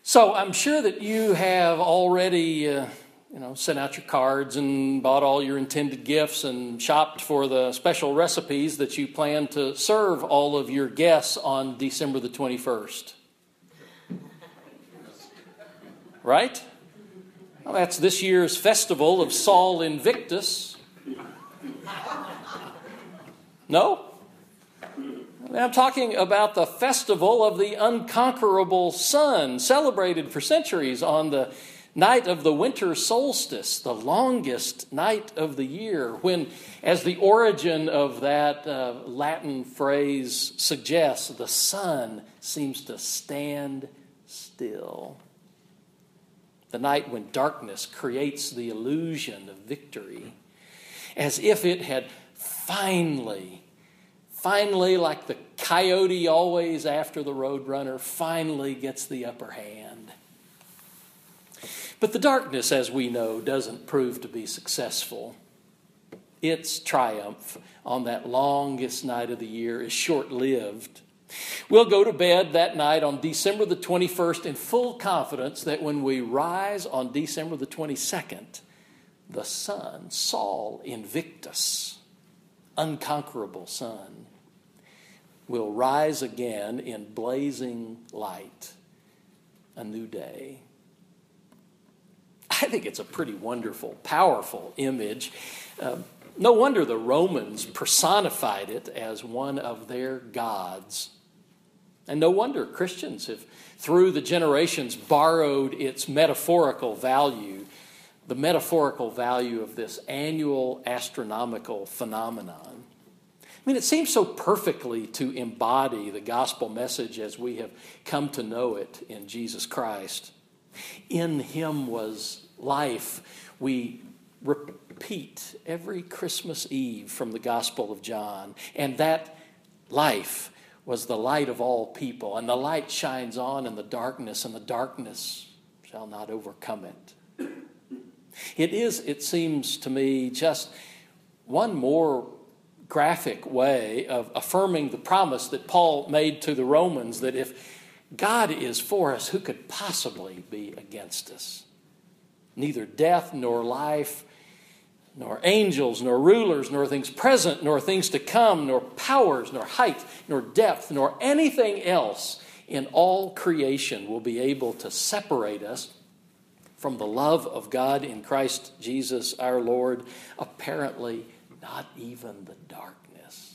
So I'm sure that you have already, sent out your cards and bought all your intended gifts and shopped for the special recipes that you plan to serve all of your guests on December the 21st. Right? Well, that's this year's festival of Sol Invictus. No? I'm talking about the festival of the unconquerable sun, celebrated for centuries on the night of the winter solstice, the longest night of the year, when, as the origin of that Latin phrase suggests, the sun seems to stand still. The night when darkness creates the illusion of victory, as if it had finally, like the coyote always after the roadrunner, finally gets the upper hand. But the darkness, as we know, doesn't prove to be successful. Its triumph on that longest night of the year is short-lived. We'll go to bed that night on December the 21st in full confidence that when we rise on December the 22nd, the sun, Sol Invictus, unconquerable sun, will rise again in blazing light, a new day. I think it's a pretty wonderful, powerful image. No wonder the Romans personified it as one of their gods. And no wonder Christians have, through the generations, borrowed its metaphorical value, the metaphorical value of this annual astronomical phenomenon. I mean, it seems so perfectly to embody the gospel message as we have come to know it in Jesus Christ. In him was life. We repeat every Christmas Eve from the Gospel of John. And that life was the light of all people. And the light shines on in the darkness, and the darkness shall not overcome it. It is, it seems to me, just one more graphic way of affirming the promise that Paul made to the Romans that if God is for us, who could possibly be against us? Neither death nor life, nor angels, nor rulers, nor things present, nor things to come, nor powers, nor height, nor depth, nor anything else in all creation will be able to separate us from the love of God in Christ Jesus our Lord, apparently not even the darkness.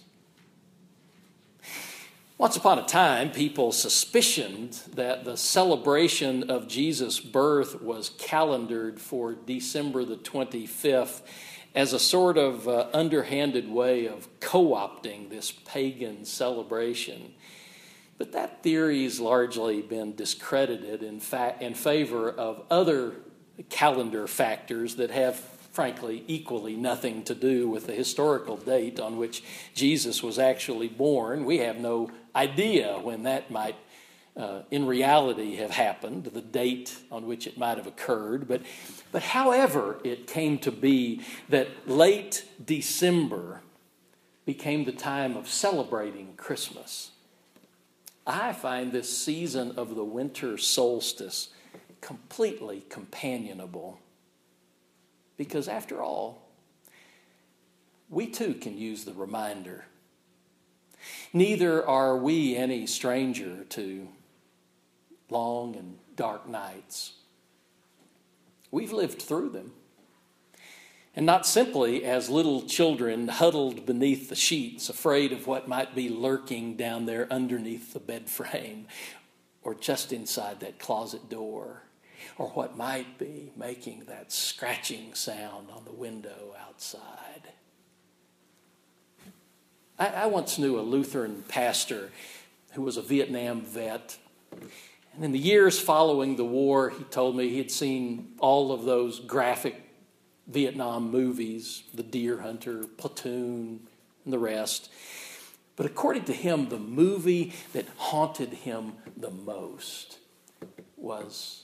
Once upon a time, people suspicioned that the celebration of Jesus' birth was calendared for December the 25th as a sort of underhanded way of co-opting this pagan celebration. But that theory's largely been discredited in favor of other calendar factors that have, frankly, equally nothing to do with the historical date on which Jesus was actually born. We have no idea when that might, in reality, have happened, the date on which it might have occurred. But however it came to be that late December became the time of celebrating Christmas, I find this season of the winter solstice completely companionable. Because after all, we too can use the reminder. Neither are we any stranger to long and dark nights. We've lived through them. And not simply as little children huddled beneath the sheets, afraid of what might be lurking down there underneath the bed frame, or just inside that closet door, or what might be making that scratching sound on the window outside. I once knew a Lutheran pastor who was a Vietnam vet. And in the years following the war, he told me he had seen all of those graphic Vietnam movies, The Deer Hunter, Platoon, and the rest. But according to him, the movie that haunted him the most was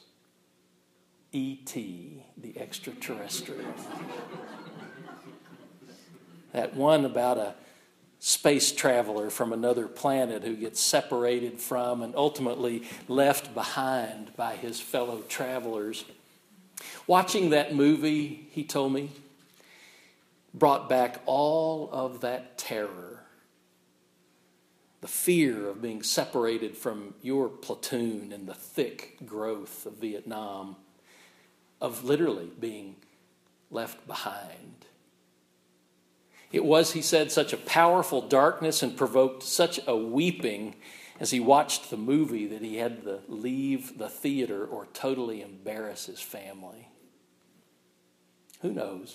E.T., the Extraterrestrial. That one about a space traveler from another planet who gets separated from and ultimately left behind by his fellow travelers. Watching that movie, he told me, brought back all of that terror. The fear of being separated from your platoon in the thick growth of Vietnam, of literally being left behind. It was, he said, such a powerful darkness and provoked such a weeping as he watched the movie that he had to leave the theater or totally embarrass his family. Who knows?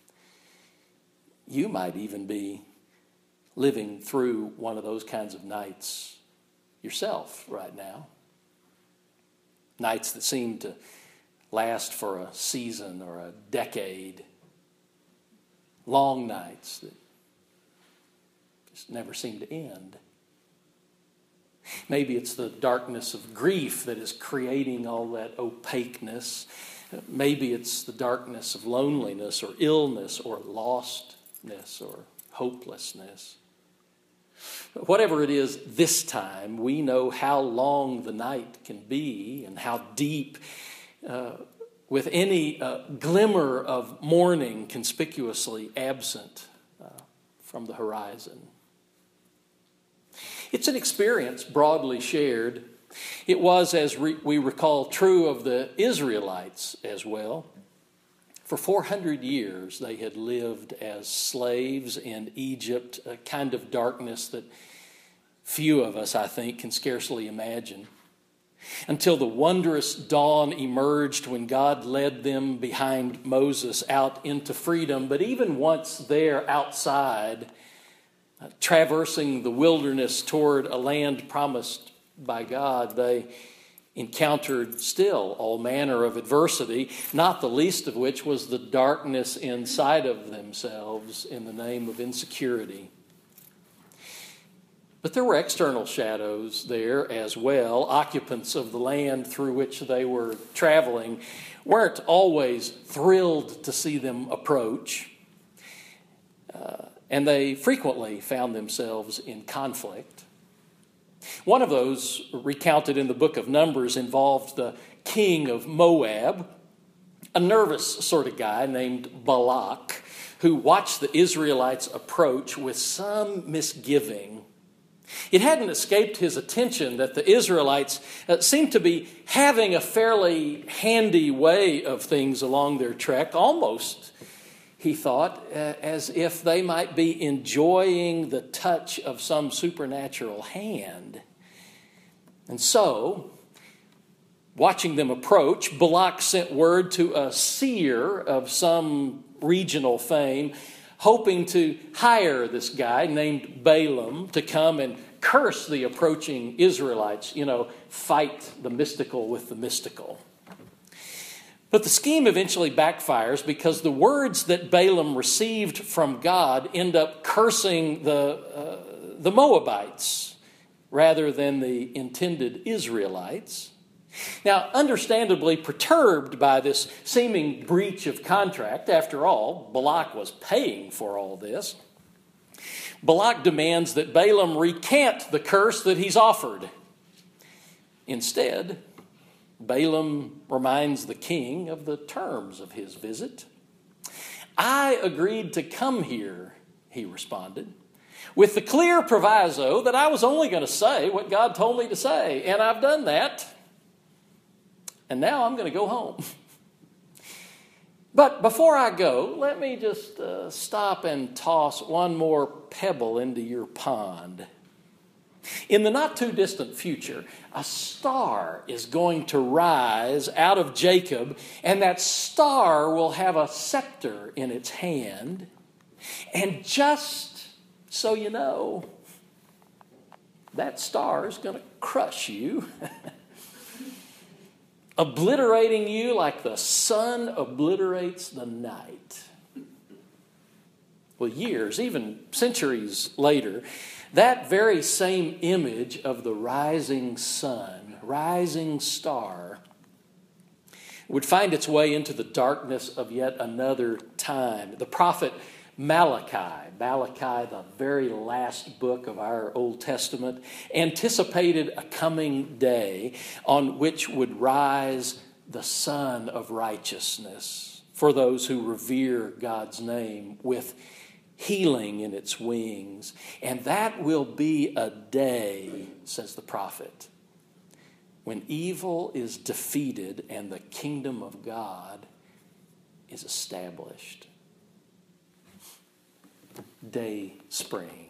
You might even be living through one of those kinds of nights yourself right now. Nights that seem to last for a season or a decade. Long nights that just never seem to end. Maybe it's the darkness of grief that is creating all that opaqueness. Maybe it's the darkness of loneliness or illness or lostness or hopelessness. But whatever it is this time, we know how long the night can be and how deep, with any glimmer of morning conspicuously absent from the horizon. It's an experience broadly shared. It was, as we recall, true of the Israelites as well. For 400 years, they had lived as slaves in Egypt, a kind of darkness that few of us, I think, can scarcely imagine. Until the wondrous dawn emerged when God led them behind Moses out into freedom. But even once there outside, traversing the wilderness toward a land promised by God, they encountered still all manner of adversity, not the least of which was the darkness inside of themselves in the name of insecurity. But there were external shadows there as well. Occupants of the land through which they were traveling weren't always thrilled to see them approach, and they frequently found themselves in conflict. One of those, recounted in the book of Numbers, involved the king of Moab, a nervous sort of guy named Balak, who watched the Israelites approach with some misgiving. It hadn't escaped his attention that the Israelites seemed to be having a fairly handy way of things along their trek, almost, he thought, as if they might be enjoying the touch of some supernatural hand. And so, watching them approach, Balak sent word to a seer of some regional fame, hoping to hire this guy named Balaam to come and curse the approaching Israelites, fight the mystical with the mystical. But the scheme eventually backfires because the words that Balaam received from God end up cursing the Moabites rather than the intended Israelites. Now, understandably perturbed by this seeming breach of contract, after all, Balak was paying for all this, Balak demands that Balaam recant the curse that he's offered. Instead, Balaam reminds the king of the terms of his visit. "I agreed to come here," he responded, "with the clear proviso that I was only going to say what God told me to say, and I've done that. And now I'm going to go home. But before I go, let me just stop and toss one more pebble into your pond. In the not too distant future, a star is going to rise out of Jacob, and that star will have a scepter in its hand. And just so you know, that star is going to crush you, obliterating you like the sun obliterates the night." Well, years, even centuries later, that very same image of the rising sun, rising star, would find its way into the darkness of yet another time. The prophet Malachi, the very last book of our Old Testament, anticipated a coming day on which would rise the Son of Righteousness for those who revere God's name, with healing in its wings. And that will be a day, says the prophet, when evil is defeated and the kingdom of God is established. Day spring.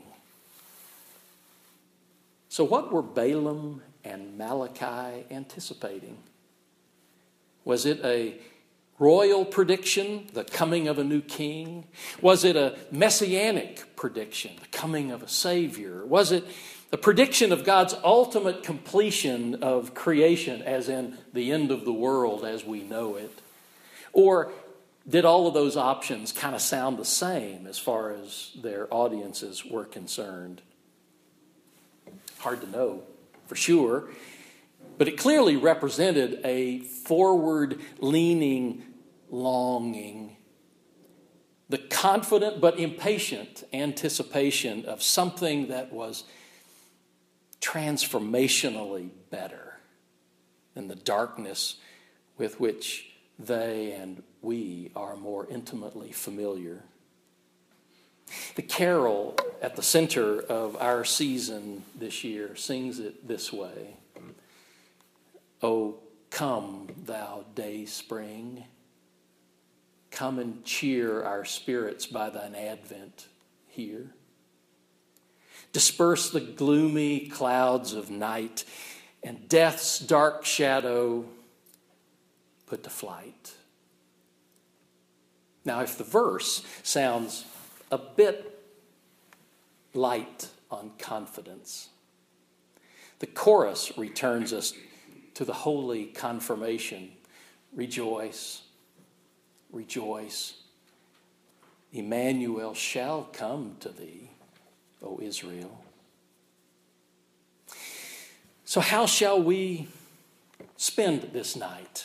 So what were Balaam and Malachi anticipating? Was it a royal prediction, the coming of a new king? Was it a messianic prediction, the coming of a Savior? Was it a prediction of God's ultimate completion of creation, as in the end of the world as we know it? Or did all of those options kind of sound the same as far as their audiences were concerned? Hard to know for sure, but it clearly represented a forward-leaning longing, the confident but impatient anticipation of something that was transformationally better than the darkness with which they and we are more intimately familiar. The carol at the center of our season this year sings it this way. "O come, thou day spring, come and cheer our spirits by thine advent here. Disperse the gloomy clouds of night, and death's dark shadow put to flight." Now, if the verse sounds a bit light on confidence, the chorus returns us to the holy confirmation. Rejoice, rejoice. Emmanuel shall come to thee, O Israel. So how shall we spend this night?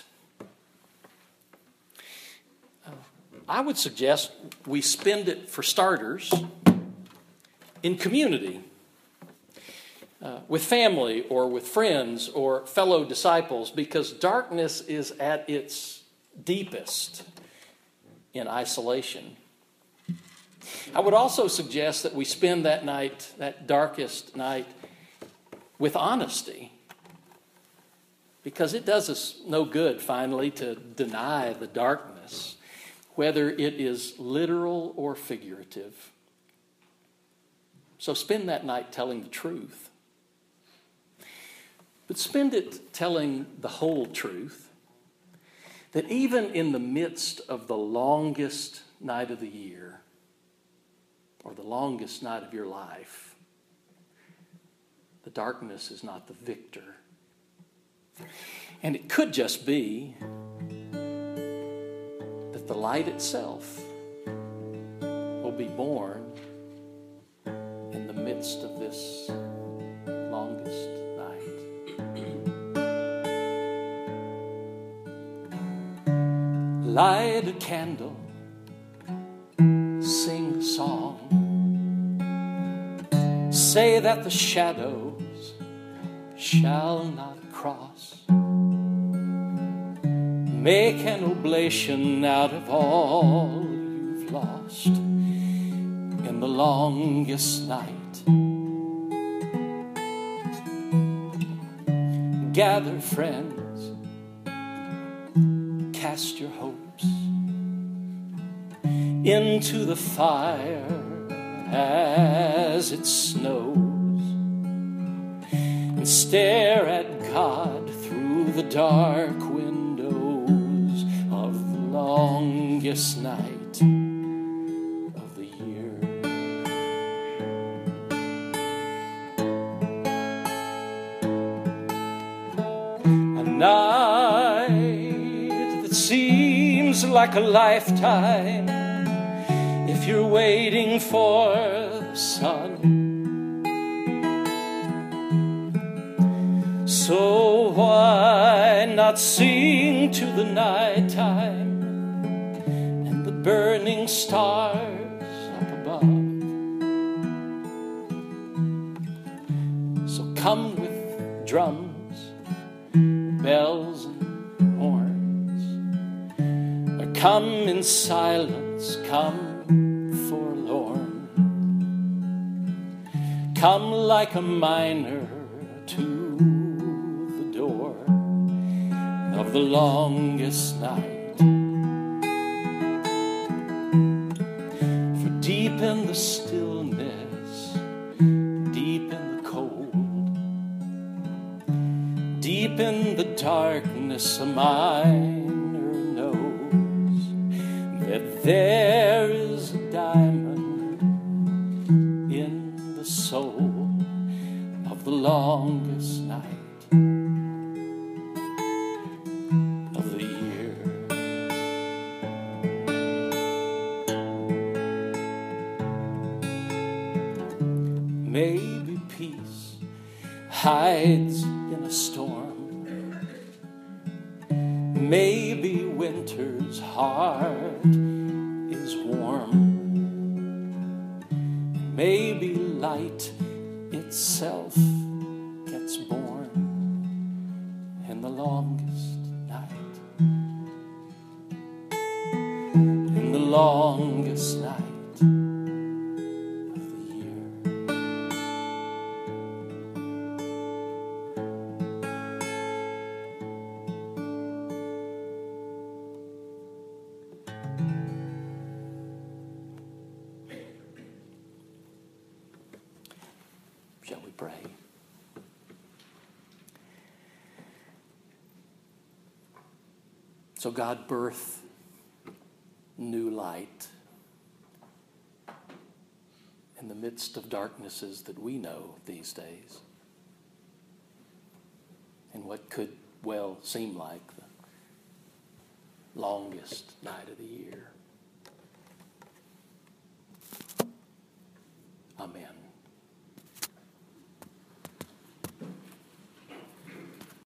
I would suggest we spend it, for starters, in community, with family or with friends or fellow disciples, because darkness is at its deepest in isolation. I would also suggest that we spend that night, that darkest night, with honesty, because it does us no good, finally, to deny the darkness, whether it is literal or figurative. So spend that night telling the truth. But spend it telling the whole truth, that even in the midst of the longest night of the year, or the longest night of your life, the darkness is not the victor. And it could just be that the light itself will be born in the midst of this longest night. Light a candle, sing a song, say that the shadows shall not cross. Make an oblation out of all you've lost in the longest night. Gather friends, cast your hopes into the fire as it snows, and stare at God through the dark windows of the longest night of the year. A night that seems like a lifetime if you're waiting for the sun. So why not sing to the nighttime and the burning stars drums, bells, and horns. Come in silence, come forlorn. Come like a miner to the door of the longest night. For deep in the stillness, deep in the cold, deep in the darkness, a miner knows that there is a diamond in the soul of the longest night of the year. Maybe peace hides in a storm. Maybe winter's heart is warm. Maybe light itself gets born in the longest night. In the longest night of the year. Shall we pray? So God, birth new light in the midst of darknesses that we know these days, in what could well seem like the longest night of the year. Amen.